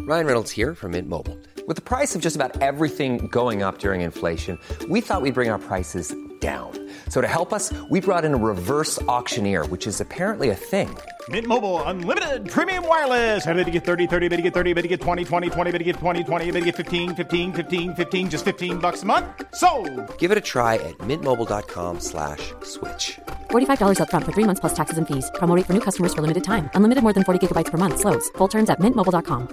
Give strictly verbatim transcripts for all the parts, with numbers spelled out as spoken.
Ryan Reynolds here from Mint Mobile. With the price of just about everything going up during inflation, we thought we'd bring our prices down. So to help us, we brought in a reverse auctioneer, which is apparently a thing. Mint Mobile Unlimited Premium Wireless. How to get thirty, thirty, how to get thirty, how to get twenty, twenty, twenty, how to get twenty, twenty, how to get fifteen, fifteen, fifteen, fifteen, just fifteen bucks a month? Sold! Give it a try at mintmobile.com slash switch. forty-five dollars up front for three months plus taxes and fees. Promo rate for new customers for limited time. Unlimited more than forty gigabytes per month. Slows full terms at mint mobile dot com.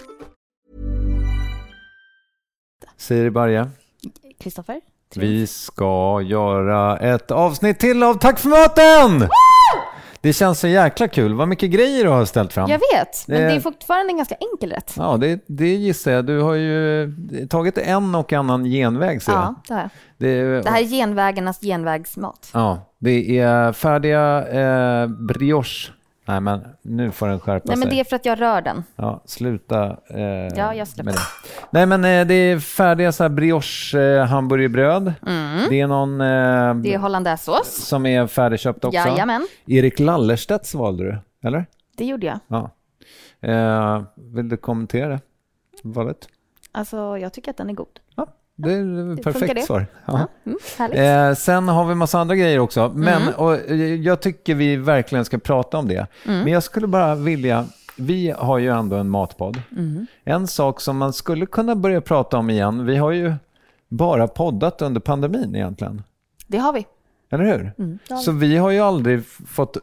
Siri Barje. Kristoffer. Vi ska göra ett avsnitt till av Tack för maten! Woo! Det känns så jäkla kul. Vad mycket grejer du har ställt fram. Jag vet, men det, det är fortfarande en ganska enkel rätt. Ja, det, det gissar jag. Du har ju tagit en och annan genväg. Så ja, det har jag. Det, det här är genvägarnas genvägsmat. Ja, det är färdiga eh, brioche. Nej, men nu får den skärpa Nej, sig. men det är för att jag rör den. Ja, sluta eh, ja, jag släpper. med det. Nej, men eh, det är färdiga så här brioche eh, hamburgerbröd. Mm. Det är någon... Eh, det är hollandaisesås. Som är färdigköpt också. Jajamän. Erik Lallerstedts valde du, eller? Det gjorde jag. Ja. Eh, vill du kommentera valet? Alltså, jag tycker att den är god. Ja. Det är ett perfekt svar. Ja. Ja, mm, eh, sen har vi massa andra grejer också. Men mm. och, jag tycker vi verkligen ska prata om det. Mm. Men jag skulle bara vilja... Vi har ju ändå en matpodd. Mm. En sak som man skulle kunna börja prata om igen. Vi har ju bara poddat under pandemin egentligen. Det har vi. Eller hur? Mm, vi. Så vi har ju aldrig fått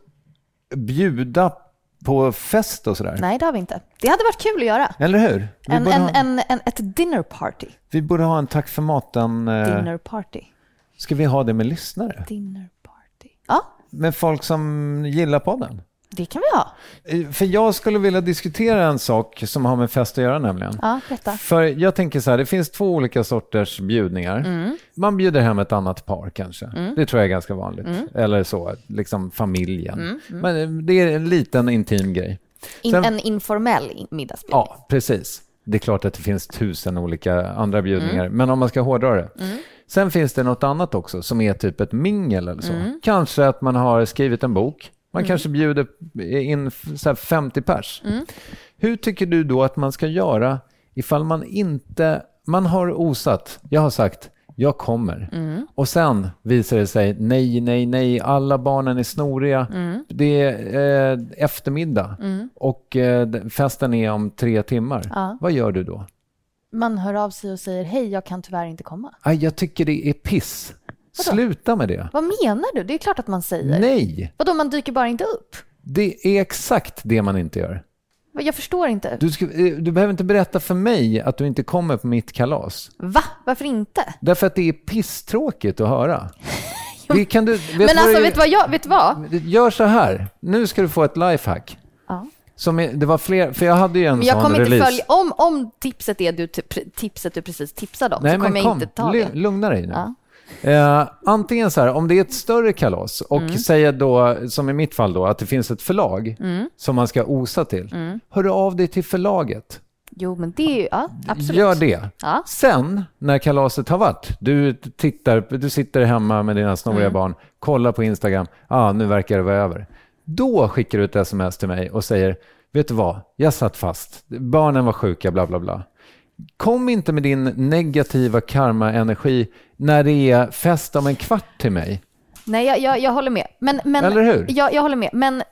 bjuda på fest och sådär. Nej, det har vi inte. Det hade varit kul att göra. Eller hur? En, en, ha... en, en, ett dinner party. Vi borde ha en tack för maten... Eh... Dinner party. Ska vi ha det med lyssnare? Dinner party. Ja. Med folk som gillar podden? Det kan vi ha. För jag skulle vilja diskutera en sak som har med fest att göra nämligen. Ja, berätta. För jag tänker så här, det finns två olika sorters bjudningar. Mm. Man bjuder hem ett annat par kanske. Mm. Det tror jag är ganska vanligt. Mm. Eller så, liksom familjen. Mm. Mm. Men det är en liten intim grej. In, Sen, en informell middagsbjudning. Ja, precis. Det är klart att det finns tusen olika andra bjudningar. Mm. Men om man ska hårdra det. Mm. Sen finns det något annat också som är typ ett mingel eller så. Mm. Kanske att man har skrivit en bok. Man mm. kanske bjuder in så här femtio pers. Mm. Hur tycker du då att man ska göra ifall man inte... Man har osat. Jag har sagt, jag kommer. Mm. Och sen visar det sig, nej, nej, nej. Alla barnen är snoriga. Mm. Det är eh, eftermiddag. Mm. Och eh, festen är om tre timmar. Ja. Vad gör du då? Man hör av sig och säger, hej, jag kan tyvärr inte komma. Aj, jag tycker det är piss. Vadå? Sluta med det. Vad menar du? Det är klart att man säger. Nej. Vadå, man dyker bara inte upp? Det är exakt det man inte gör. Jag förstår inte. Du, ska, du behöver inte berätta för mig att du inte kommer på mitt kalas. Va? Varför inte? Därför att det är pisstråkigt att höra. det kan du, vet Men alltså, du, vet du vad jag... Vet vad? Gör så här. Nu ska du få ett lifehack. Ja. Som är, det var fler, för jag hade ju en men jag sån kommer inte release. Följa, om, om tipset är du, tipset du precis tipsade om. Nej, så kommer jag kom, inte ta det. Lugna dig nu. Ja. Eh, antingen så här, om det är ett större kalas och mm. säger då, som i mitt fall då, att det finns ett förlag mm. som man ska osa till. Mm. Hör du av dig till förlaget. Jo, men det är ju, ja, absolut. Gör det. Ja. Sen, när kalaset har varit, du tittar, du sitter hemma med dina snoriga mm. barn, kollar på Instagram, ah, nu verkar det vara över. Då skickar du ett sms till mig och säger, vet du vad, jag satt fast, barnen var sjuka, bla bla bla. Kom inte med din negativa karma-energi när det är fest om en kvart till mig. Nej, jag, jag, jag håller med. Men, men, Eller hur? Jag, jag håller med. Men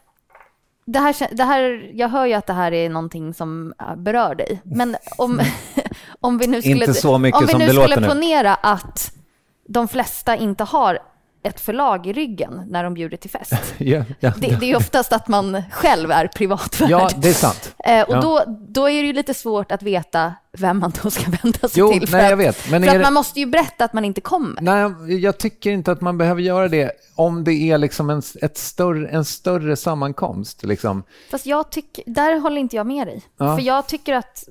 det här, det här, jag hör ju att det här är någonting som berör dig. Men om, om vi nu skulle, inte så mycket om vi som nu det skulle låter ponera att de flesta inte har ett förlag i ryggen när de bjuder till fest. ja, ja. Det, det är oftast att man själv är privatvärd. Ja, det är sant. Eh, och ja. då, då är det ju lite svårt att veta vem man då ska vända sig jo, till. För nej, att, jag vet. Men för är att det... man måste ju berätta att man inte kommer. Nej, jag tycker inte att man behöver göra det om det är liksom en, ett större, en större sammankomst. Liksom. Fast jag tycker, där håller inte jag med dig. Ja. För jag tycker att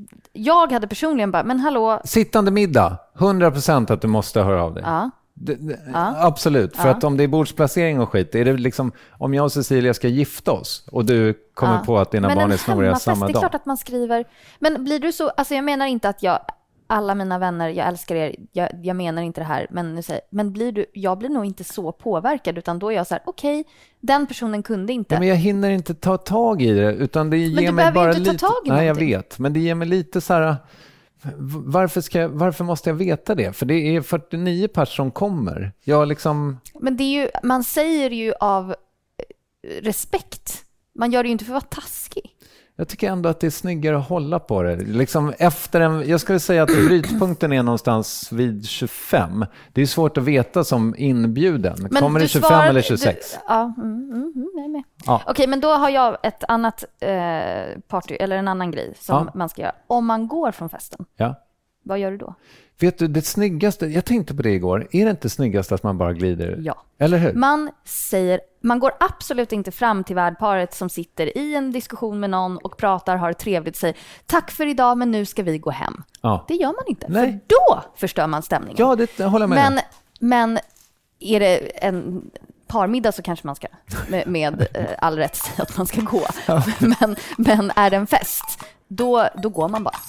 jag hade personligen bara, men hallå. Sittande middag, hundra procent att du måste höra av dig. Ja. Det, det, ja. Absolut, för ja. att om det är bordsplacering och skit, är det liksom, om jag och Cecilia ska gifta oss och du kommer ja. på att dina men barn är snoriga samma dag. Det är klart att man skriver, men blir du så, alltså jag menar inte att jag alla mina vänner, jag älskar er, jag, jag menar inte det här, men, nu säger, men blir du, jag blir nog inte så påverkad, utan då är jag så här, okej, okay, den personen kunde inte. Ja, men jag hinner inte ta tag i det, utan det ger men mig bara inte lite... ta tag i Nej, jag någonting. vet, men det ger mig lite så här... Varför, ska jag, varför måste jag veta det? För det är fyrtionio personer som kommer. Jag liksom... Men det är ju, man säger ju av respekt. Man gör det ju inte för att vara taskig. Jag tycker ändå att det är snyggare att hålla på det. Liksom efter en, jag skulle säga att brytpunkten är någonstans vid tjugofem. Det är svårt att veta som inbjuden. Men kommer det tjugofem svarade, eller tjugosex? Du, ja, mm, mm, mm, jag är med. Ja. Okej, men då har jag ett annat eh, party, eller en annan grej som ja. man ska göra. Om man går från festen, ja. vad gör du då? Vet du, det snyggaste, jag tänkte på det igår, är det inte snyggast att man bara glider? Ja. Eller hur? Man säger, man går absolut inte fram till värdparet som sitter i en diskussion med någon och pratar, har trevligt och säger tack för idag, men nu ska vi gå hem. Ja. Det gör man inte, Nej. för då förstör man stämningen. Ja, det håller jag med. Men, men är det en parmiddag så kanske man ska med, med eh, all rätt säga att man ska gå. Ja. Men, men är det en fest, då, då går man bara.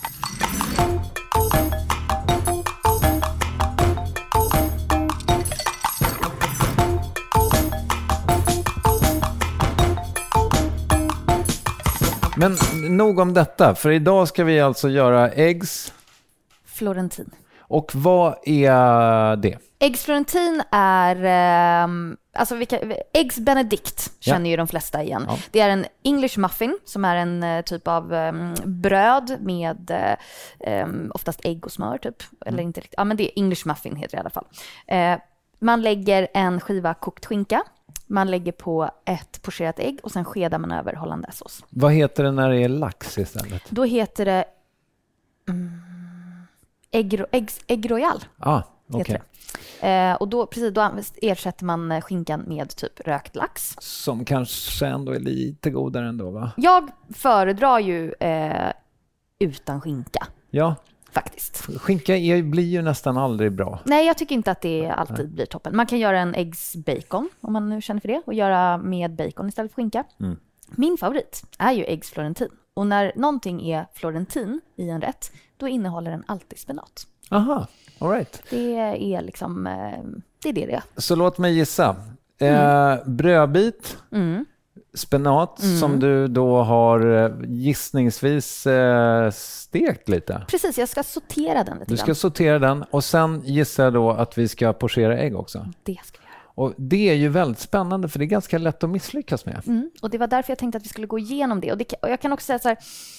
Men nog om detta, för idag ska vi alltså göra eggs florentin. Och vad är det? Eggs florentin är um, alltså vilka, eggs benedict känner ja. ju de flesta igen. Ja. Det är en English muffin som är en uh, typ av um, bröd med uh, um, oftast ägg och smör typ mm. eller inte riktigt. Ja, men det är English muffin heter det i alla fall. Uh, man lägger en skiva kokt skinka. Man lägger på ett pocherat ägg och sen skedar man över hollandaisesås. Vad heter det när det är lax istället? Då heter det mm, ägg, ägg, ägg royal. Ah, okej. Okay. Eh, och då, precis, då ersätter man skinkan med typ rökt lax. Som kanske ändå är lite godare ändå, va? Jag föredrar ju eh, utan skinka. Ja. Faktiskt. Skinka är, blir ju nästan aldrig bra. Nej, jag tycker inte att det alltid Nej. blir toppen. Man kan göra en eggs bacon om man nu känner för det och göra med bacon istället för skinka. Mm. Min favorit är ju eggs florentin. Och när någonting är florentin i en rätt, då innehåller den alltid spenat. Aha, all right. Det är liksom, det är det det är. Så låt mig gissa. Mm. Eh, brödbit, mm. spenat mm. som du då har gissningsvis eh, stekt lite. Precis, jag ska sortera den lite. Du ska grann. sortera den och sen gissar jag då att vi ska pochera ägg också. Det ska vi göra. Och det är ju väldigt spännande för det är ganska lätt att misslyckas med. Mm. Och det var därför jag tänkte att vi skulle gå igenom det. Och, det, och jag kan också säga så här,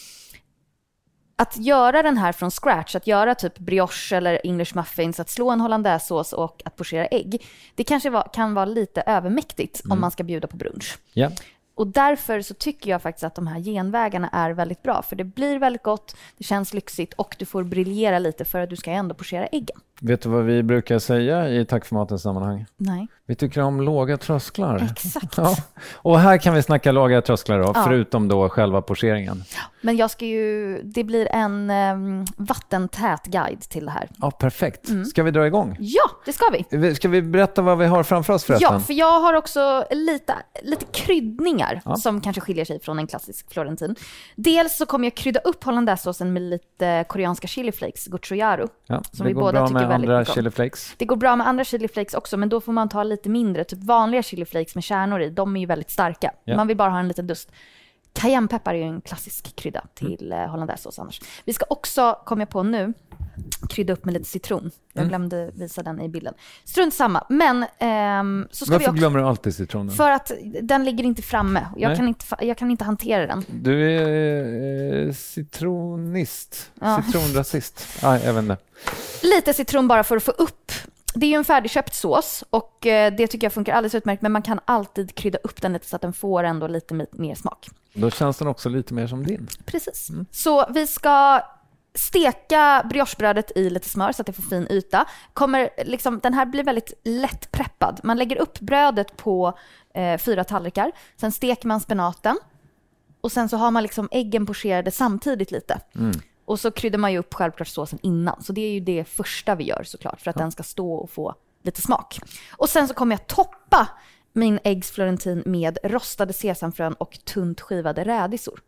att göra den här från scratch, att göra typ brioche eller English muffins, att slå en hollandaisesås och att pochera ägg, det kanske var, kan vara lite övermäktigt mm. om man ska bjuda på brunch. Ja. Och därför så tycker jag faktiskt att de här genvägarna är väldigt bra. För det blir väldigt gott, det känns lyxigt och du får briljera lite för att du ska ändå pochera äggen. Vet du vad vi brukar säga i Tack för matens sammanhang? Nej. Vi tycker om låga trösklar. Exakt. Ja. Och här kan vi snacka låga trösklar då, ja. förutom då själva pocheringen. Men jag ska ju, det blir en um, vattentät guide till det här. Ja, perfekt. Mm. Ska vi dra igång? Ja, det ska vi. Ska vi berätta vad vi har framför oss förresten? Ja, för jag har också lite, lite kryddningar ja. som kanske skiljer sig från en klassisk florentin. Dels så kommer jag krydda upp hollandaisesåsen med lite koreanska chiliflakes, gochujang. Ja, som vi båda tycker väldigt andra mycket chiliflakes. Det går bra med andra chiliflakes också, men då får man ta lite mindre. Typ vanliga chiliflakes med kärnor i, de är ju väldigt starka. Ja. Man vill bara ha en liten dust. Cayennepeppar är ju en klassisk krydda till mm. hollandaisesås annars. Vi ska också, kommer jag på nu, krydda upp med lite citron. Jag mm. glömde visa den i bilden. Strunt samma, men ehm, så ska Varför vi också, glömmer du alltid citronen? För att den ligger inte framme. Jag, kan inte, jag kan inte hantera den. Du är eh, citronist. Ja. Citronrasist. Ja, jag vet inte. Lite citron bara för att få upp. Det är ju en färdigköpt sås och det tycker jag funkar alldeles utmärkt, men man kan alltid krydda upp den lite så att den får ändå lite mer smak. Då känns den också lite mer som din. Precis. Mm. Så vi ska steka briochebrödet i lite smör så att det får fin yta. Kommer liksom, den här blir väldigt lätt preppad. Man lägger upp brödet på eh, fyra tallrikar. Sen steker man spenaten. Och sen så har man liksom äggen pocherade samtidigt lite. Mm. Och så kryddar man ju upp självklart såsen innan. Så det är ju det första vi gör såklart. För att ja. den ska stå och få lite smak. Och sen så kommer jag toppa min eggs florentin med rostade sesamfrön och tunt skivade rädisor. Mm.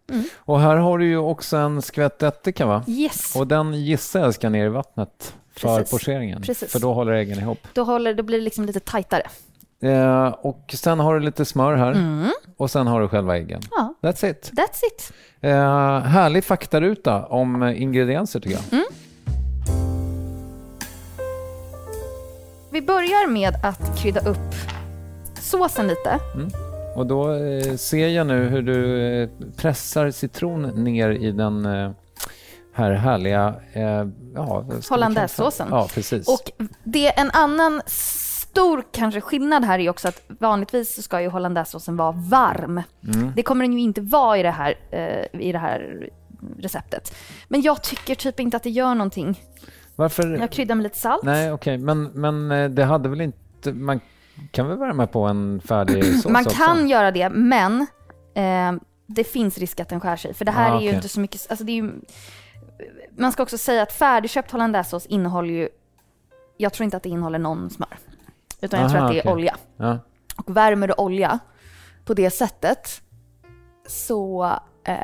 Mm. Och här har du ju också en skvätt ättika, va? Yes. Och den gissar jag ska ner i vattnet för Precis. pocheringen. Precis. För då håller äggen ihop. Då, håller, då blir det liksom lite tajtare. Eh, och sen har du lite smör här. Mm. Och sen har du själva äggen. Ja. That's it. That's it. Eh, härlig faktaruta om ingredienser tycker jag. Mm. Vi börjar med att krydda upp såsen lite. Mm. Och då eh, ser jag nu hur du eh, pressar citron ner i den eh, här härliga eh, ja, hollandaisesåsen. Ja, precis. Och det är en annan stor kanske skillnad här är också att vanligtvis så ska ju hollandaisesåsen vara varm. Mm. Det kommer den ju inte vara i det här, eh, i det här receptet. Men jag tycker typ inte att det gör någonting. Varför? Jag kryddar med lite salt. Nej, okej. Okay. Men, men eh, det hade väl inte... Man kan väl värma på en färdig sås Man också? kan göra det, men eh, det finns risk att den skär sig. För det här ah, är ju okay. inte så mycket... Alltså det är ju, man ska också säga att färdigköpt hollandaisesås innehåller ju... Jag tror inte att det innehåller någon smör. Utan jag Aha, tror att det är okay. olja. Ja. Och värmer du olja på det sättet så... Eh,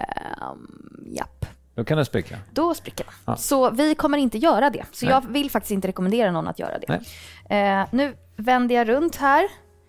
japp. Då kan det spricka. Då spricker den. Ja. Så vi kommer inte göra det. Så Nej. jag vill faktiskt inte rekommendera någon att göra det. Nej. Eh, nu vänder jag runt här.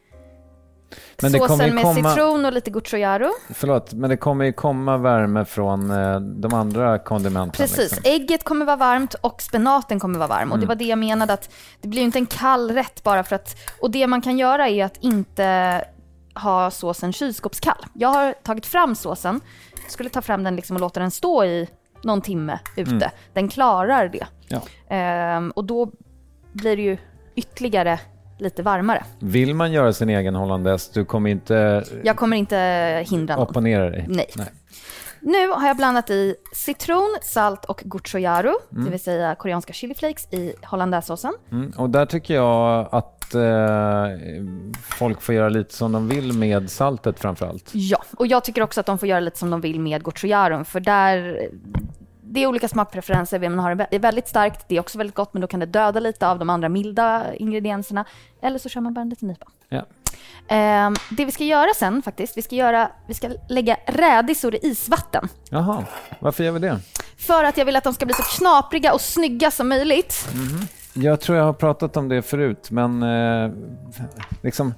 Men det kommer Såsen ju med komma... citron och lite gochujaro. Förlåt, men det kommer ju komma värme från eh, de andra kondimenten. Precis, Liksom. ägget kommer vara varmt och spenaten kommer vara varm. Mm. Och det var det jag menade, att det blir ju inte en kall rätt bara för att... Och det man kan göra är att inte ha såsen kylskåpskall. Jag har tagit fram såsen. Jag skulle ta fram den liksom och låta den stå i någon timme ute. Mm. Den klarar det. Ja. Ehm, och då blir det ju ytterligare lite varmare. Vill man göra sin egen hollandaise, du kommer inte... Jag kommer inte hindra någon. Opponera dig. Nej. Nej. Nu har jag blandat i citron, salt och gochujaro, mm. det vill säga koreanska chiliflakes i hollandaisesåsen. Mm. Och där tycker jag att eh, folk får göra lite som de vill med saltet framförallt. Ja, och jag tycker också att de får göra lite som de vill med gochujaron, för där... Det är olika smakpreferenser, vem man har det är väldigt starkt, det är också väldigt gott, men då kan det döda lite av de andra milda ingredienserna. Eller så kör man bara en liten nypa. Ja. Eh, det vi ska göra sen faktiskt, vi ska, göra, vi ska lägga rädisor i isvatten. Jaha, varför gör vi det? För att jag vill att de ska bli så knapriga och snygga som möjligt. Mm-hmm. Jag tror jag har pratat om det förut, men eh, liksom,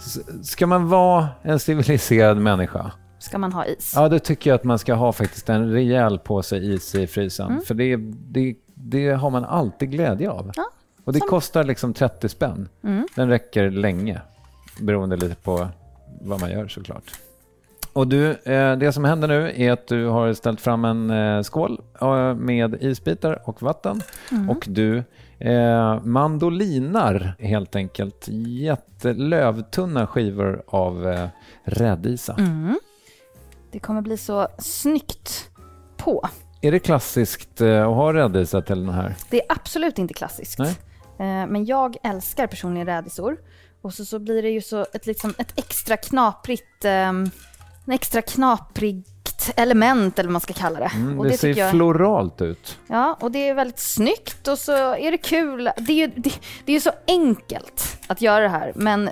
ska man vara en civiliserad människa, ska man ha is? Ja, det tycker jag att man ska ha faktiskt en rejäl påse is i frysen. Mm. För det, det, det har man alltid glädje av. Ja, och det som... kostar liksom trettio spänn. Mm. Den räcker länge, beroende lite på vad man gör såklart. Och du, eh, det som händer nu är att du har ställt fram en eh, skål eh, med isbitar och vatten. Mm. Och du eh, mandolinar helt enkelt jättelövtunna skivor av eh, rädisa. Mm. Det kommer bli så snyggt på. Är det klassiskt att ha rädisa till den här? Det är absolut inte klassiskt. Nej. Men jag älskar personligen rädisor. Och så, så blir det ju så ett, liksom, ett extra knaprigt en extra knaprigt element, eller vad man ska kalla det. Mm, och det, det ser jag, floralt ut. Ja, och det är väldigt snyggt och så är det kul. Det är ju, det, det är ju så enkelt att göra det här. Men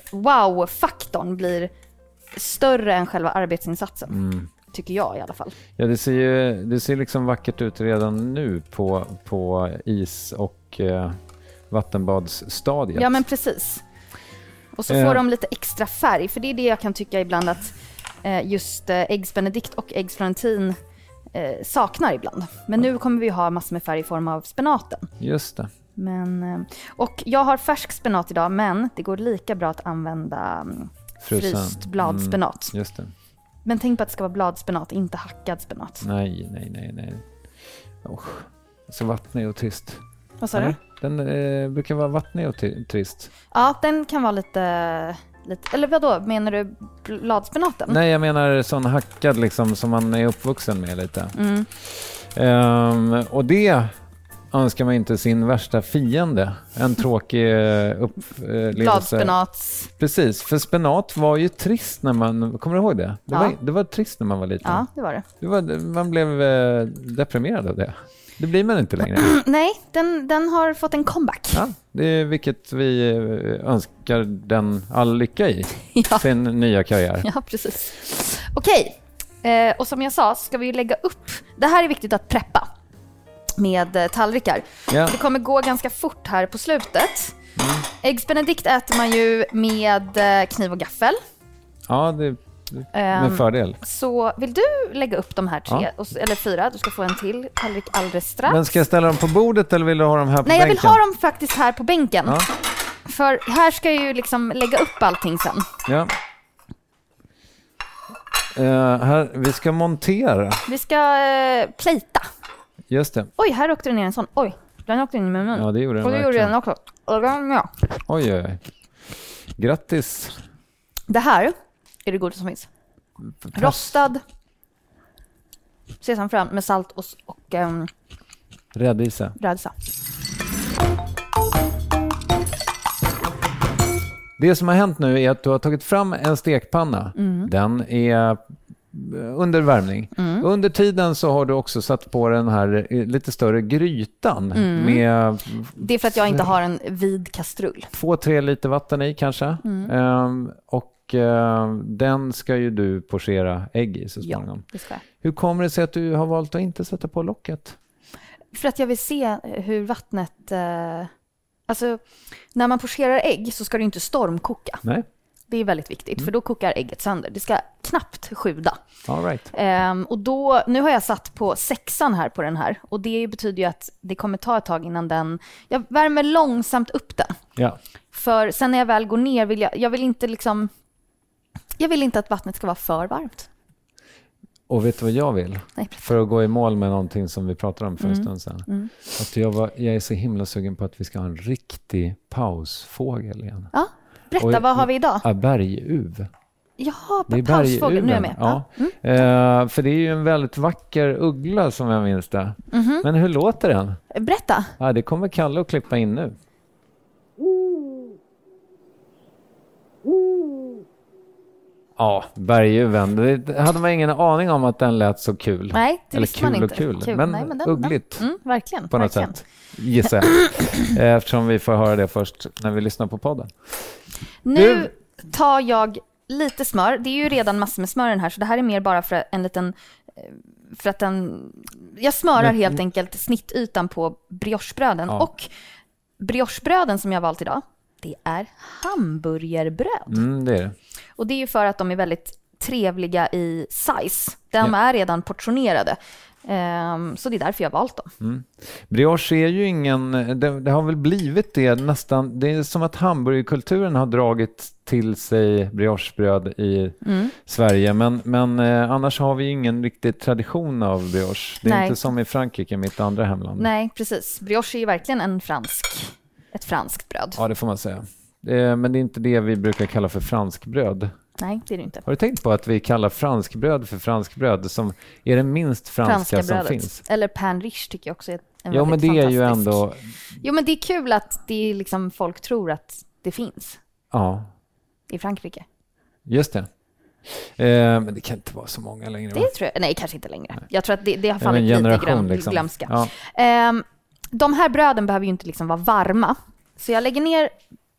wow-faktorn blir större än själva arbetsinsatsen. Mm. Tycker jag i alla fall. Ja, det ser ju det ser liksom vackert ut redan nu på, på is- och eh, vattenbadsstadiet. Ja, men precis. Och så eh. får de lite extra färg. För det är det jag kan tycka ibland att eh, just eh, Eggs Benedict och Eggs Florentine eh, saknar ibland. Men nu kommer vi ha massor med färg i form av spenaten. Just det. Men, eh, och jag har färsk spenat idag, men det går lika bra att använda um, fryst bladspenat. Mm, just det. Men tänk på att det ska vara bladspenat, inte hackad spenat. Nej, nej, nej, nej. Oh, så vattnig och trist. Vad sa Eller? du? Den eh, brukar vara vattnig och t- trist. Ja, den kan vara lite, lite... Eller vad då? Menar du bladspenaten? Nej, jag menar sån hackad liksom som man är uppvuxen med lite. Mm. Um, och det önskar man inte sin värsta fiende. En tråkig upplevelse. Bladspenats. Precis, för spenat var ju trist när man... Kommer du ihåg det? Det, ja. var, det var trist när man var liten. Ja, det var det. det var, man blev eh, deprimerad av det. Det blir man inte längre. Nej, den, den har fått en comeback. Ja, det är vilket vi önskar den all lycka i. Ja. Sin nya karriär. Ja, precis. Okej, Eh, och som jag sa ska vi ju lägga upp, det här är viktigt att preppa med eh, tallrikar. Ja. Det kommer gå ganska fort här på slutet. Mm. Eggs Benedict äter man ju med eh, kniv och gaffel. Ja, det med um, fördel. Så vill du lägga upp de här tre, ja. och, eller fyra, du ska få en till tallrik alldeles strax. Men ska jag ställa dem på bordet eller vill du ha dem här på Nej, bänken? Nej, jag vill ha dem faktiskt här på bänken. Ja. För här ska jag ju liksom lägga upp allting sen. Ja. Uh, här, vi ska montera. Vi ska uh, plita. Just det. Oj, här åkte den ner en sån. Oj, den åkte in i munnen. Ja, det gjorde den. Och det gjorde den också. Och den, ja. Oj, oj. Grattis. Det här är det goda som finns. Rostad sesamfrön med salt och, och um, rädisa. rädisa. Det som har hänt nu är att du har tagit fram en stekpanna. Mm. Den är under värmning. Mm. Under tiden så har du också satt på den här lite större grytan. Mm. Med det är för att jag inte har en vid kastrull. Två, tre liter vatten i kanske. Mm. Um, och uh, den ska ju du pochera ägg i så småningom. Ja, det ska jag. Hur kommer det sig att du har valt att inte sätta på locket? För att jag vill se hur vattnet... Uh, alltså, när man pocherar ägg så ska det inte stormkoka. Nej. Det är väldigt viktigt, mm. för då kokar ägget sönder. Det ska knappt sjuda. All right. Um, och då, nu har jag satt på sexan här på den här. Och det betyder ju att det kommer ta ett tag innan den... Jag värmer långsamt upp den. Ja. För sen när jag väl går ner vill jag... Jag vill inte liksom... Jag vill inte att vattnet ska vara för varmt. Och vet du vad jag vill? Nej, för att gå i mål med någonting som vi pratade om för en mm. stund sedan. Mm. Att jag, var, jag är så himla sugen på att vi ska ha en riktig pausfågel igen. Ja. Berätta, och, vad har vi idag? Ja, berguv. Jaha, pausfågel, nu är jag med. Ja. Mm. Uh, för det är ju en väldigt vacker uggla som jag minns det. Mm-hmm. Men hur låter den? Berätta. Ja, det kommer Kalle att klippa in nu. Ja, berguven. Det hade man ingen aning om att den lät så kul. Nej, det Eller visste man kul inte. Och kul. kul. Men, Nej, men den, uggligt. Den. Mm, verkligen. På något verkligen. sätt. Gissar jag. Eftersom vi får höra det först när vi lyssnar på podden. Nu du... tar jag lite smör. Det är ju redan massor med smör i den här. Så det här är mer bara för en liten... För att den... Jag smörar men... helt enkelt snittytan på briochebröden. Ja. Och briochebröden som jag valt idag, det är hamburgerbröd. Mm, det är det. Och det är ju för att de är väldigt trevliga i size. De ja. är redan portionerade. Um, så det är därför jag har valt dem. Mm. Brioche är ju ingen... Det, det har väl blivit det nästan... Det är som att hamburgerkulturen har dragit till sig briochebröd i mm. Sverige. Men, men eh, annars har vi ingen riktig tradition av brioche. Det är Nej. inte som i Frankrike, mitt andra hemland. Nej, precis. Brioche är ju verkligen en fransk... Ett franskt bröd. Ja, det får man säga. Eh, men det är inte det vi brukar kalla för franskbröd. Nej, det är det inte. Har du tänkt på att vi kallar franskbröd för franskbröd som är det minst franska, franska som brödet. Finns? Eller pain riche tycker jag också är en Jo, men det är ju ändå... Jo, men det är kul att det är liksom folk tror att det finns. Ja. I Frankrike. Just det. Eh, men det kan inte vara så många längre. Det va? tror jag. Nej, kanske inte längre. Nej. Jag tror att det, det har fallit lite glöm, liksom. glömska. Ja. Eh, de här bröden behöver ju inte liksom vara varma. Så jag lägger ner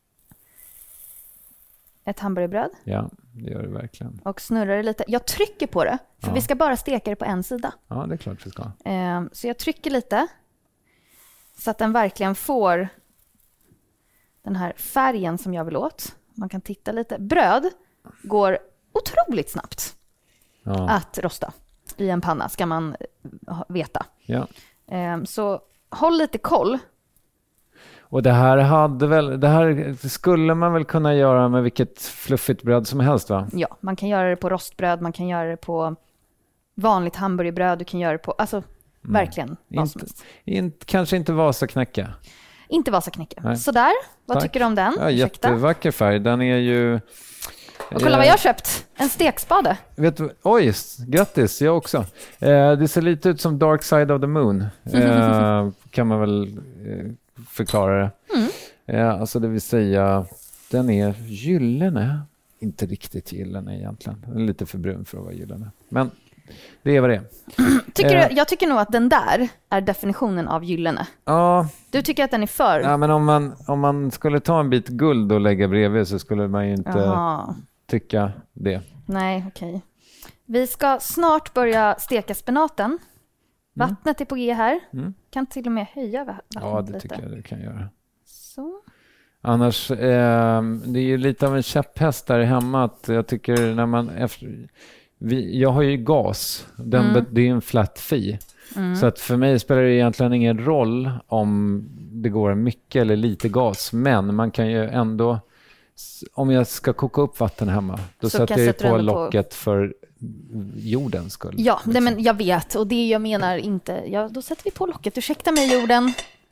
ett hamburgerbröd. Ja, det gör det verkligen. Och snurrar det lite. Jag trycker på det, för ja. vi ska bara steka det på en sida. Ja, det är klart vi ska. Um, så jag trycker lite så att den verkligen får den här färgen som jag vill åt. Man kan titta lite. Bröd går otroligt snabbt ja. att rosta i en panna, ska man veta. Ja. Um, så håll lite koll. Och det här hade väl, det här skulle man väl kunna göra med vilket fluffigt bröd som helst, va? Ja, man kan göra det på rostbröd, man kan göra det på vanligt hamburgerbröd, du kan göra det på, alltså mm. verkligen vad som helst. Inte, kanske inte Vasaknäcke. Inte Vasaknäcke. Sådär, vad Tack. tycker du om den? Ja, jättevacker färg, den är ju... Och kolla vad jag har köpt, en stekspade. Vet du, oj, grattis, jag också. Eh, det ser lite ut som Dark Side of the Moon, eh, kan man väl... Eh, förklara det. Mm. Ja, alltså det vill säga, den är gyllene. Inte riktigt gyllene egentligen. Den är lite för brun för att vara gyllene. Men det är vad det är. Tycker eh. du, jag tycker nog att den där är definitionen av gyllene. Ja. Du tycker att den är för... Ja, men om man, om man skulle ta en bit guld och lägga bredvid så skulle man ju inte Aha. tycka det. Nej, okej. Vi ska snart börja steka spenaten. Vattnet är på G här. Mm. Kan till och med höja vattnet Ja, det lite. tycker jag du kan göra. Så. Annars, eh, det är ju lite av en käpphäst där hemma att jag tycker när man efter, vi, jag har ju gas, den, Mm. det är en flat fee. Mm. Så att för mig spelar det egentligen ingen roll om det går mycket eller lite gas, men man kan ju ändå, om jag ska koka upp vatten hemma, då Så sätter kan jag sätta på den på- locket för jordens skull. Ja, liksom. nej, men jag vet. Och det jag menar inte... Ja, då sätter vi på locket. Ursäkta mig, jorden.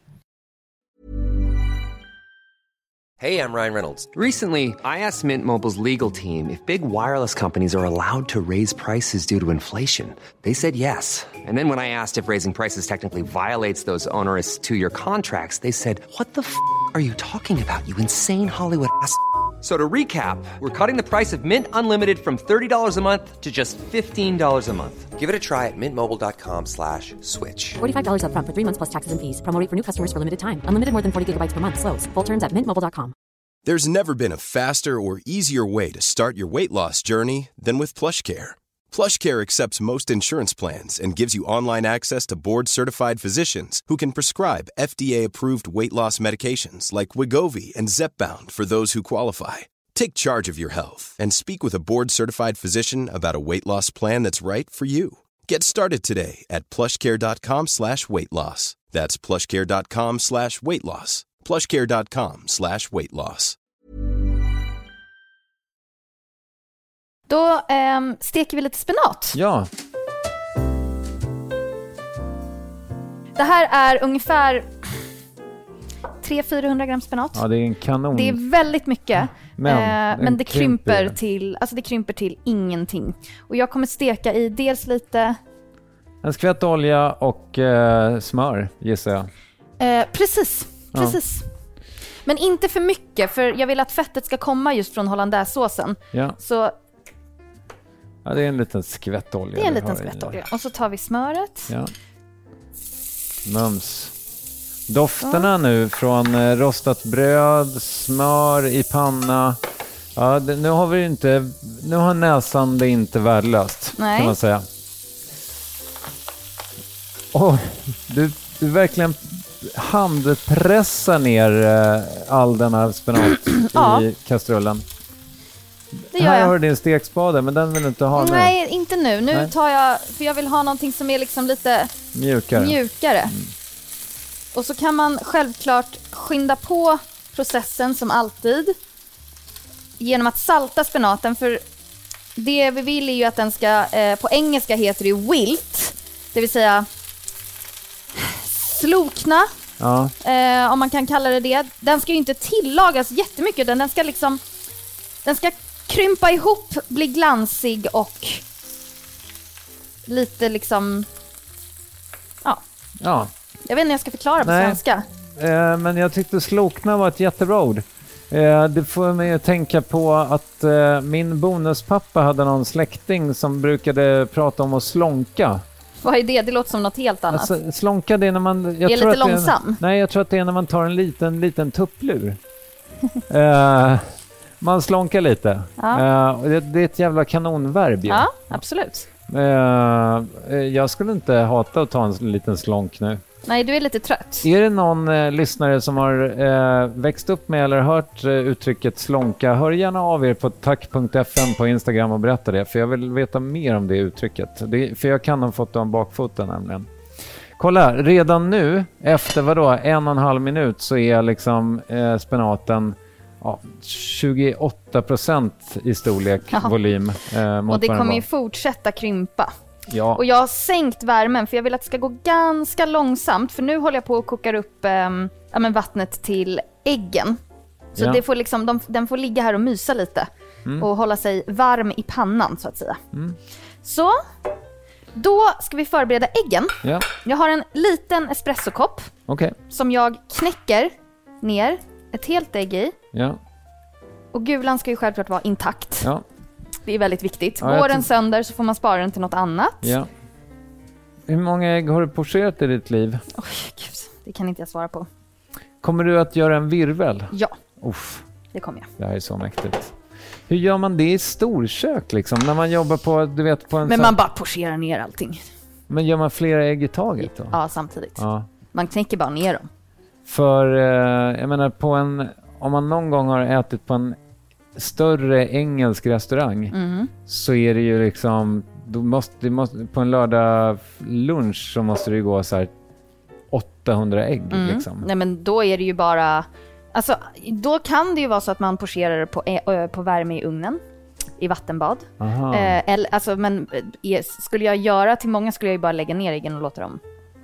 Hey, I'm Ryan Reynolds. Recently, I asked Mint Mobile's legal team if big wireless companies are allowed to raise prices due to inflation. They said yes. And then when I asked if raising prices technically violates those onerous two-year contracts, they said, "What the f*** are you talking about, you insane Hollywood ass?" So to recap, we're cutting the price of Mint Unlimited from thirty dollars a month to just fifteen dollars a month. Give it a try at mintmobile.com slash switch. forty-five dollars up front for three months plus taxes and fees. Promo rate for new customers for limited time. Unlimited more than forty gigabytes per month. Slows full terms at mint mobile dot com. There's never been a faster or easier way to start your weight loss journey than with PlushCare. PlushCare accepts most insurance plans and gives you online access to board-certified physicians who can prescribe F D A-approved weight loss medications like Wegovy and Zepbound for those who qualify. Take charge of your health and speak with a board-certified physician about a weight loss plan that's right for you. Get started today at plushcare.com slash weight loss. That's plushcare.com slash weight loss. plushcare.com slash weight loss. Då ehm, steker vi lite spenat. Ja, Det här är ungefär tre till fyrahundra gram spenat. ja, det är en kanon. Det är väldigt mycket. Men eh, den men det krymper, krymper. till, alltså det krymper till ingenting. Och jag kommer steka i dels lite... En skvätt olja och eh, smör, gissar jag. Eh, precis, Ja. precis. Men inte för mycket, för jag vill att fettet ska komma just från hollandaisesåsen. Ja. Så ja, det är en liten skvätt olja. det är en vi liten har i. skvätt olja. Och så tar vi smöret. Ja. Mums. Dofterna nu från eh, rostat bröd, smör i panna. Ja, det, nu har vi inte, nu har näsan det inte värdelöst, Nej. kan man säga. Åh, du, du verkligen handpressar ner eh, all den här spenat Ja. i kastrullen. Det gör Här har jag. du din stekspade, men den vill du inte ha nu. Nej, inte nu. Nu Nej. tar jag, för jag vill ha någonting som är liksom lite Mjukare. mjukare. Mm. Och så kan man självklart skynda på processen som alltid genom att salta spenaten, för det vi vill är ju att den ska, eh, på engelska heter det ju wilt, det vill säga slokna, Ja. eh, om man kan kalla det det. Den ska ju inte tillagas jättemycket, utan den ska liksom den ska krympa ihop, bli glansig och lite liksom, ja, Ja. jag vet inte hur jag ska förklara på Nej. svenska. Eh, men jag tyckte slokna var ett jättebra ord. Eh, det får mig att tänka på att eh, min bonuspappa hade någon släkting som brukade prata om att slonka. Vad är det? Det låter som något helt annat. Alltså, slonka det är när man... Jag är tror lite att det långsam. nej, jag tror att det är när man tar en liten, liten tupplur. eh, man slonkar lite. Ja. Eh, och det, det är ett jävla kanonverb ju. Ja, absolut. Eh, eh, jag skulle inte hata att ta en liten slonk nu. Nej, du är lite trött. Är det någon eh, lyssnare som har eh, växt upp med eller hört eh, uttrycket slonka, hör gärna av er på tack punkt f m på Instagram och berätta det, för jag vill veta mer om det uttrycket. Det, för jag kan ha fått det om bakfoten nämligen. Kolla, redan nu, efter vadå, en och en halv minut så är liksom eh, spenaten ja, tjugoåtta procent i storlek, Ja. volym. Eh, mot Och det vad den kommer var. ju fortsätta krympa. Ja. Och jag har sänkt värmen för jag vill att det ska gå ganska långsamt. För nu håller jag på att koka upp ähm, ja, men vattnet till äggen. Så Ja. det får liksom, de, den får ligga här och mysa lite. Mm. Och hålla sig varm i pannan så att säga. Mm. Så, då ska vi förbereda äggen. Ja, Jag har en liten espressokopp okej. som jag knäcker ner ett helt ägg i. Ja, Och gulan ska ju självklart vara intakt. ja, Det är väldigt viktigt. Ja, jag Går den tror- sönder så får man spara den till något annat. ja. Hur många ägg har du pocherat i ditt liv? Oj, gud. Det kan inte jag svara på. Kommer du att göra en virvel? Ja, Uff, det kommer jag. det här är så mäktigt. Hur gör man det i storkök liksom? När man jobbar på, du vet, på en... Men sån... man bara pocherar ner allting. Men gör man flera ägg i taget då? Ja, samtidigt. Ja. Man knäcker bara ner dem. För, eh, jag menar, på en... Om man någon gång har ätit på en större engelsk restaurang Mm. så är det ju liksom... Du måste, du måste, på en lördag lunch så måste det ju gå så här åttahundra ägg Mm. liksom. Nej, men då är det ju bara... Alltså, då kan det ju vara så att man pocherar det på, äh, på värme i ugnen. I vattenbad. Aha. Eh, eller, alltså, men eh, skulle jag göra till många skulle jag ju bara lägga ner äggen och låta dem...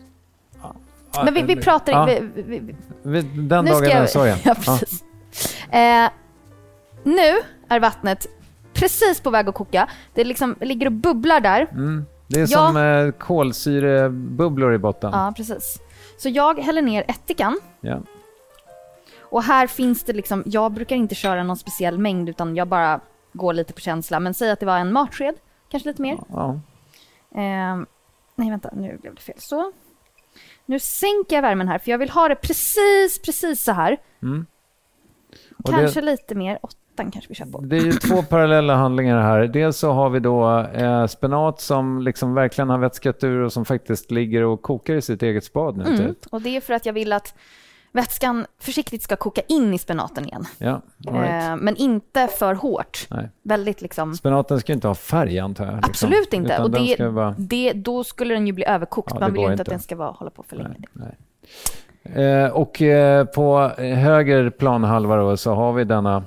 Ja, Men vi, vi pratar... ja. Vi, vi, vi, Den nu dagen ska jag såg jag. Ja, precis. Eh, nu är vattnet precis på väg att koka. Det liksom ligger och bubblar där. Mm. Det är Ja. som eh, kolsyrebubblor i botten. Ja, precis. Så jag häller ner ättikan. Ja. Och här finns det liksom... Jag brukar inte köra någon speciell mängd utan jag bara går lite på känsla. Men säg att det var en matsked. Kanske lite mer. Ja. Eh, nej, vänta. Nu blev det fel. Så. Nu sänker jag värmen här för jag vill ha det precis, precis så här. Mm. Och Kanske det, lite mer. Åttan kanske vi kör på. det är ju två parallella handlingar här. Dels så har vi då eh, spenat som liksom verkligen har vätskat ur och som faktiskt ligger och kokar i sitt eget spad nu. Mm. Typ. Och det är för att jag vill att vätskan försiktigt ska koka in i spenaten igen. Ja, all right. eh, men inte för hårt. Nej. Väldigt liksom... Spenaten ska ju inte ha färg antar jag. Liksom. Absolut inte. Utan Och den det, ska vara... det, då skulle den ju bli överkokt. Ja, Man det vill ju går inte att inte. den ska vara, hålla på för länge. Nej, nej. Eh, och eh, på höger planhalva då, så har vi denna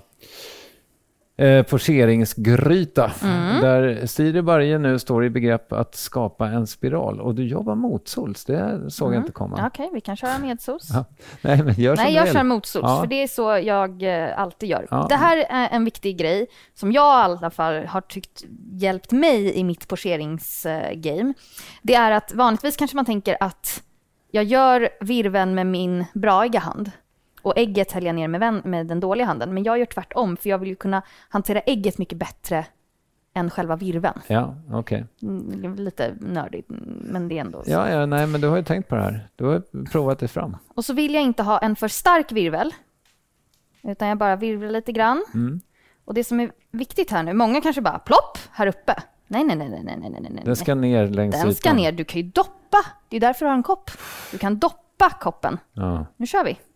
eh, pocheringsgryta Mm. där Siri Barje nu står i begrepp att skapa en spiral. Och du jobbar motsols, det såg jag inte komma. Ja, Okej, vi kan köra medsols. Ja. Nej, men gör som Nej, du jag vill. kör motsols, Ja. för det är så jag eh, alltid gör. Ja. Det här är en viktig grej som jag i alla fall har tyckt hjälpt mig i mitt pocheringsgame. Det är att vanligtvis kanske man tänker att jag gör virven med min braiga hand och ägget häller jag ner med, vän, med den dåliga handen. Men jag gör tvärtom, för jag vill ju kunna hantera ägget mycket bättre än själva virven. Ja, okej. Mm, det är lite nördigt, men det är ändå så. Ja, ja, nej, men du har ju tänkt på det här. Du har ju provat det fram. Och så vill jag inte ha en för stark virvel, utan jag bara virvlar lite grann. Mm. Och det som är viktigt här nu, många kanske bara plopp här uppe. Nej, nej, nej, nej, nej, nej, nej. Den ska ner längs Den ska ytan. ner. Du kan ju doppa. Det är därför du har en kopp. Du kan doppa koppen. Ja. Nu kör vi.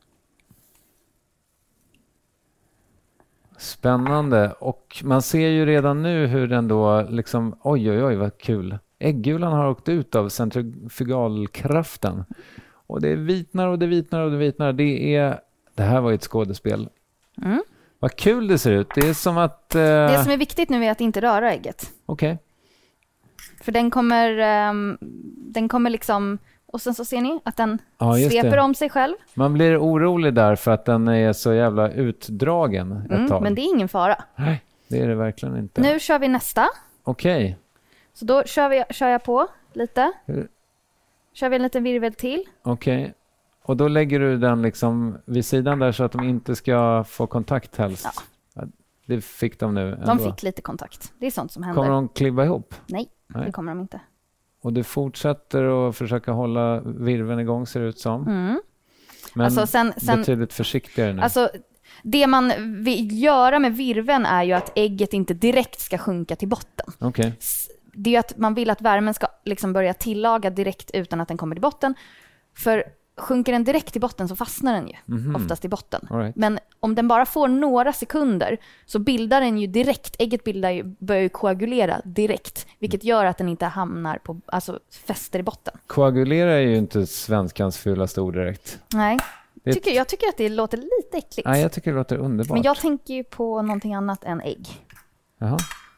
Spännande. Och man ser ju redan nu hur den då liksom, oj oj oj vad kul. Äggulan har åkt ut av centrifugalkraften. Och det vitnar och det vitnar och det vitnar. Det är, det här var ju ett skådespel. Mm. Vad kul det ser ut. Det är som att... Eh... Det som är viktigt nu är att inte röra ägget. Okej. Okay. För den kommer, um, den kommer liksom... Och sen så ser ni att den Ja, sveper det. om sig själv. Man blir orolig där för att den är så jävla utdragen ett Mm, tag. men det är ingen fara. Nej, det är det verkligen inte. Nu kör vi nästa. Okej. Okay. Så då kör, vi, kör jag på lite. Hur? Kör vi en liten virvel till. Okej. Okay. Och då lägger du den liksom vid sidan där så att de inte ska få kontakt helst. Ja. Det fick de nu ändå. De fick lite kontakt. Det är sånt som händer. Kommer de klibba ihop? Nej, Nej, det kommer de inte. Och du fortsätter att försöka hålla virveln igång ser det ut som. Mm. Men alltså sen, sen, betydligt försiktigare nu. Alltså, det man vill göra med virveln är ju att ägget inte direkt ska sjunka till botten. Okay. Det är ju att man vill att värmen ska liksom börja tillaga direkt utan att den kommer till botten. För sjunker den direkt till botten så fastnar den ju mm-hmm. oftast i botten. All right. Men om den bara får några sekunder så bildar den ju direkt, ägget bildar ju, börjar ju koagulera direkt. Vilket gör att den inte hamnar på, alltså fäster i botten. Koagulera är ju inte svenskans fulaste ord direkt. Nej, det tycker, jag tycker att det låter lite äckligt. Nej, jag tycker det låter underbart. Men jag tänker ju på någonting annat än ägg. Jaha.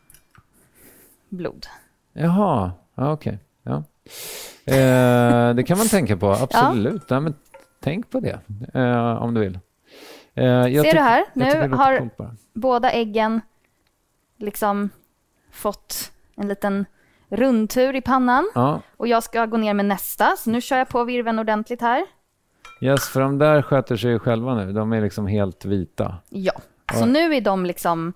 Blod. Jaha, ja, okej. Okay. Ja. Eh, det kan man tänka på, absolut. Ja. Ja, men tänk på det eh, om du vill. Eh, jag Ser du här? jag Nu har båda äggen liksom fått en liten rundtur i pannan. Ja. Och jag ska gå ner med nästa. Så nu kör jag på virveln ordentligt här. Yes, för de där sköter sig själva nu. De är liksom helt vita. Ja, så ja. Nu är de liksom...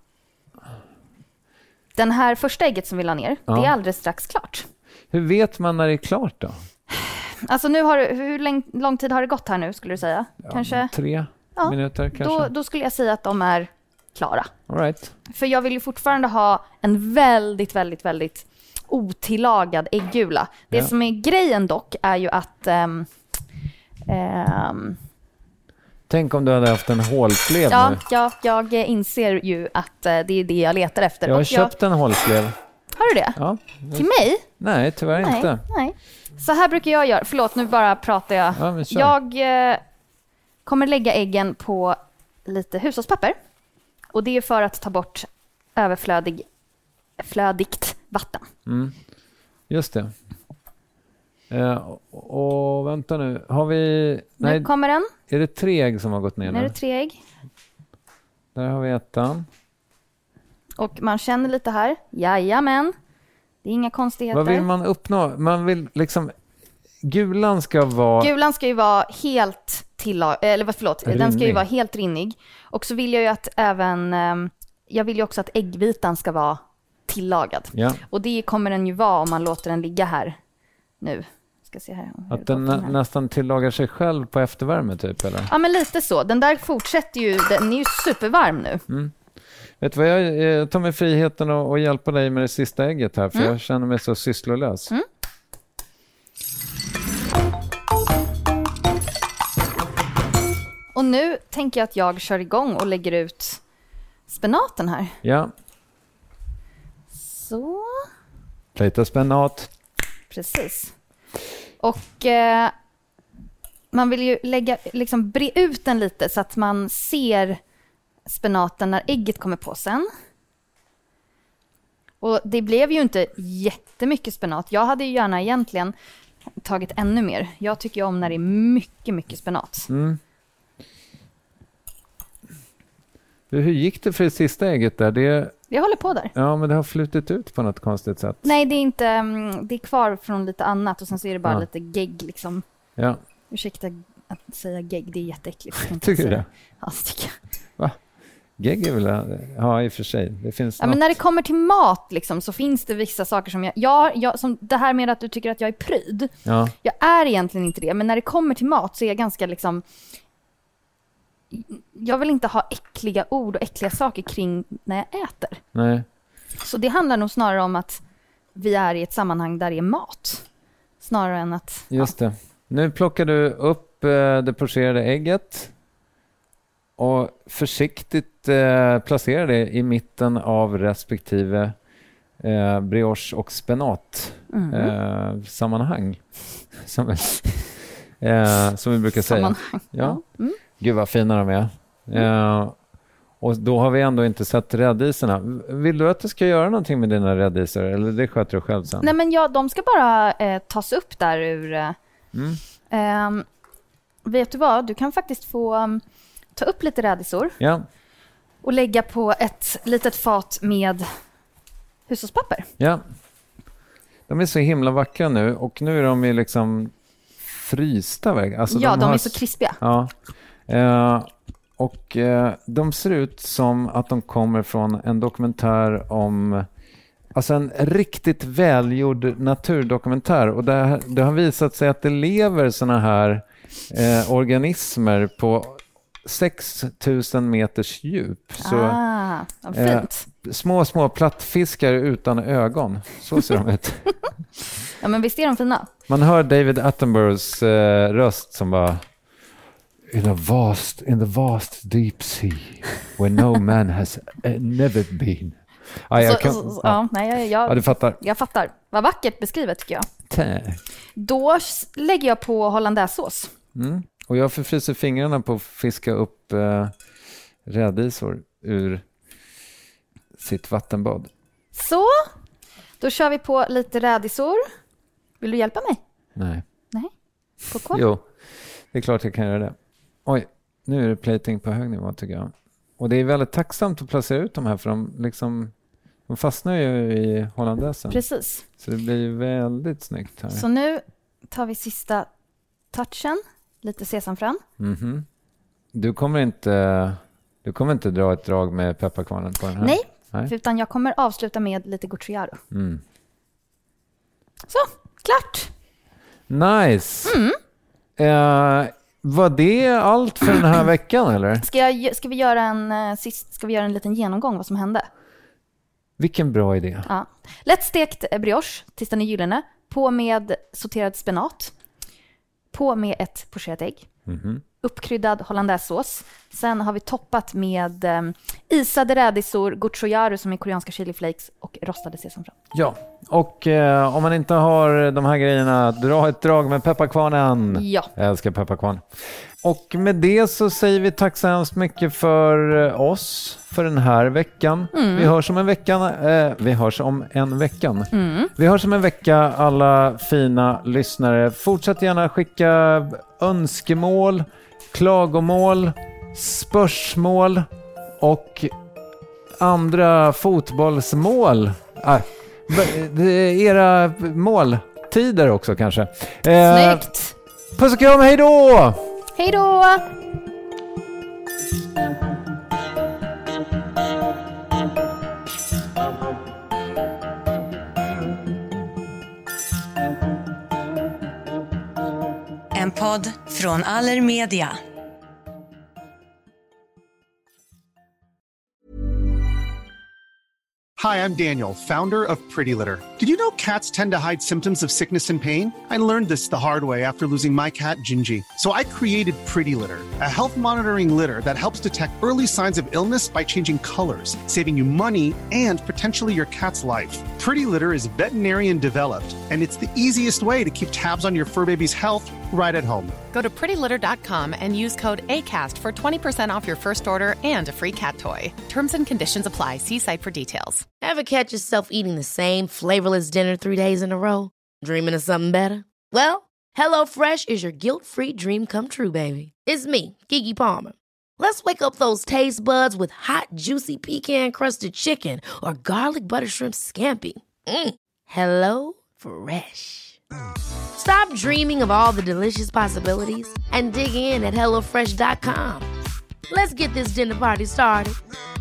Den här första ägget som vi la ner, ja. Det är alldeles strax klart. Hur vet man när det är klart då? Alltså nu har, hur lång, lång tid har det gått här nu skulle du säga? Ja, kanske tre ja, minuter kanske. Då, då skulle jag säga att de är klara. All right. För jag vill ju fortfarande ha en väldigt, väldigt, väldigt otillagad äggula. Det Ja. som är grejen dock är ju att... Um, um, Tänk om du hade haft en hålslev ja, nu. ja, jag inser ju att uh, det är det jag letar efter. Jag har Och köpt en hålslev. Har du det? Ja. Till mig? Nej, tyvärr Nej, inte. nej. Så här brukar jag göra. Förlåt, nu bara pratar jag. Ja, men kör. Jag eh, kommer lägga äggen på lite hushållspapper. Och det är för att ta bort överflödig, flödigt vatten. Mm. Just det. Eh, och, och vänta nu. Har vi... Nej, Nu kommer den. är det tre ägg som har gått ner Nu är nu? det tre ägg. Där har vi ettan. Och man känner lite här. Jajamän. Det är inga konstigheter. Vad vill man uppnå? Man vill liksom... Gulan ska vara... Gulan ska ju vara helt tillag... Eller vad, förlåt. Den ska ju Rinnig. vara helt rinnig. Och så vill jag ju att även... ehm, jag vill ju också att äggvitan ska vara tillagad. Ja. Och det kommer den ju vara om man låter den ligga här nu. Ska se här. hur Att den gott nä- här. nästan tillagar sig själv på eftervärme typ, eller? Ja, men lite så. Den där fortsätter ju... Den är ju supervarm nu. Mm. Vet du vad, jag eh, tar mig friheten att, att hjälpa dig med det sista ägget här, för Mm. jag känner mig så sysslolös. Mm. Och nu tänker jag att jag kör igång och lägger ut spenaten här. Ja, Så, lite spenat. precis. Och eh, man vill ju lägga, liksom bre ut den lite så att man ser spenaten när ägget kommer på sen. Och det blev ju inte jättemycket spenat. Jag hade ju gärna egentligen tagit ännu mer. Jag tycker ju om när det är mycket, mycket spenat. Mm. Du, hur gick det för det sista ägget där? Det, Jag håller på där. ja, men det har flutit ut på något konstigt sätt. Nej, det är inte... mm, Det är kvar från lite annat och sen så är det bara Ja. lite gegg liksom. Ja, Ursäkta att säga gegg, det är jätteäckligt. Jag kan inte tycker du säga. det? Ja, det tycker jag. Gegg är väl... Ja, i och för sig. Det finns Ja, något. men när det kommer till mat liksom, så finns det vissa saker som jag... jag, jag som det här med att du tycker att jag är pryd. Ja, Jag är egentligen inte det, men när det kommer till mat så är jag ganska liksom... Jag vill inte ha äckliga ord och äckliga saker kring när jag äter. nej. Så det handlar nog snarare om att vi är i ett sammanhang där det är mat. Snarare än att... Just det. Nu plockar du upp eh, det pocherade ägget och försiktigt eh, placerar det i mitten av respektive eh, brioche och spenat Mm. eh, sammanhang. Som, eh, som vi brukar säga. Sammanhang. Ja. Mm. Gud vad fina de är. Eh, och då har vi ändå inte sett räddiserna. Vill du att du ska göra någonting med dina räddiser? Eller det sköter du själv sen? Nej, men ja, de ska bara eh, tas upp där ur... Eh, Mm. ehm, vet du vad? Du kan faktiskt få um, ta upp lite rädisor Ja, och lägga på ett litet fat med hushållspapper. ja. De är så himla vackra nu och nu är de ju liksom frysta. Väg. Alltså ja, de, har är s- så krispiga. Ja. Eh, och eh, de ser ut som att de kommer från en dokumentär om, alltså en riktigt välgjord naturdokumentär. Och det, det har visat sig att det lever såna här eh, organismer på sex tusen meters djup. Så Ah, vad eh, fint. små, små plattfiskar utan ögon. Så ser de ut. Ja, men visst är de fina? Man hör David Attenboroughs eh, röst som bara in a vast, in the vast deep sea where no man has uh, never been. Ah, jag, Så- kan, så- så- ja. ja, nej, jag, Ja, jag, du fattar. jag fattar. Vad vackert beskrivet tycker jag. Tä. Då s- lägger jag på hollandaisesås. Mm. Och jag förfryser fingrarna på att fiska upp eh, rädisor ur sitt vattenbad. Så, då kör vi på lite rädisor. Vill du hjälpa mig? Nej. Nej, på kvar. Jo, det är klart jag kan göra det. Oj, nu är det plating på hög nivå tycker jag. Och det är väldigt tacksamt att placera ut de här för de, liksom, de fastnar ju i hollandaisen. Precis. Så det blir ju väldigt snyggt här. Så nu tar vi sista touchen. Lite sesamfrön. Mhm. Du kommer inte du kommer inte dra ett drag med pepparkvarnen på den här? Nej, Nej. utan jag kommer avsluta med lite gochujaro. Mm. Så, klart! Nice! Mm. Eh, Var det allt för den här veckan eller? Ska, jag, ska, vi göra en, uh, sist, ska vi göra en liten genomgång vad som hände? Vilken bra idé. Ja. Lättstekt brioche, tills den är gyllene. På med sorterad spenat. På med ett pocherat ägg. Mm-hmm. Uppkryddad hollandaisesås. Sen har vi toppat med um, isade rädisor, gochujang som är koreanska chiliflakes och rostade sesamfrön. Ja, och eh, om man inte har de här grejerna, dra ett drag med pepparkvarnen. Ja. Jag älskar pepparkvarn. Och med det så säger vi tack så hemskt mycket för oss för den här veckan. Mm. Vi hörs om en vecka. Eh, vi hörs om en veckan. Mm. Vi hörs om en vecka, alla fina lyssnare. Fortsätt gärna skicka önskemål, klagomål, spörsmål och andra fotbollsmål. Ah, era måltider också kanske. Eh, Snyggt! Puss och kram, hej då! Hej då! En podd från Allermedia. Hi, I'm Daniel, founder of Pretty Litter. Did you know cats tend to hide symptoms of sickness and pain? I learned this the hard way after losing my cat, Gingy. So I created Pretty Litter, a health monitoring litter that helps detect early signs of illness by changing colors, saving you money and potentially your cat's life. Pretty Litter is veterinarian developed, and it's the easiest way to keep tabs on your fur baby's health right at home. Go to pretty litter dot com and use code ACAST for twenty percent off your first order and a free cat toy. Terms and conditions apply. See site for details. Ever catch yourself eating the same flavorless dinner three days in a row? Dreaming of something better? Well, HelloFresh is your guilt-free dream come true, baby. It's me, Keke Palmer. Let's wake up those taste buds with hot, juicy pecan-crusted chicken or garlic butter shrimp scampi. Mm. Hello Fresh. Stop dreaming of all the delicious possibilities and dig in at hello fresh dot com. Let's get this dinner party started.